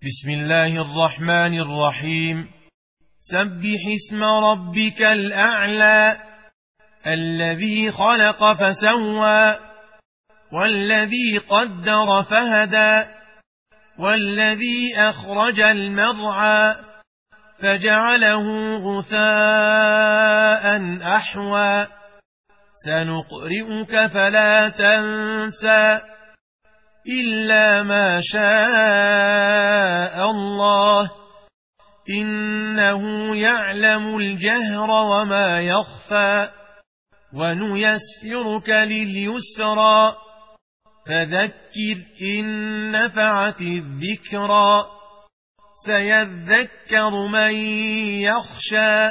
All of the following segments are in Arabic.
بسم الله الرحمن الرحيم. سبح اسم ربك الأعلى الذي خلق فسوى والذي قدر فهدى والذي أخرج المرعى فجعله غثاء أحوى سنقرئك فلا تنسى إلا ما شاء الله إنه يعلم الجهر وما يخفى ونيسرك لليسرى فذكر إن نفعت الذكرى سيذكر من يخشى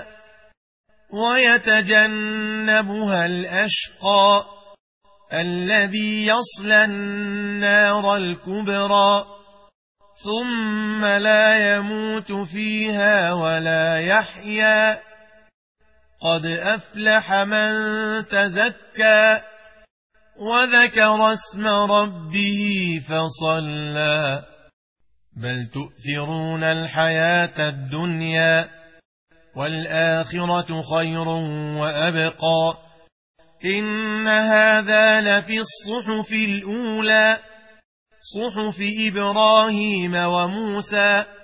ويتجنبها الأشقى الذي يصلى النار الكبرى ثم لا يموت فيها ولا يحيا قد أفلح من تزكى وذكر اسم ربه فصلى بل تؤثرون الحياة الدنيا والآخرة خير وأبقى إن هذا لفي الصحف الأولى صحف إبراهيم وموسى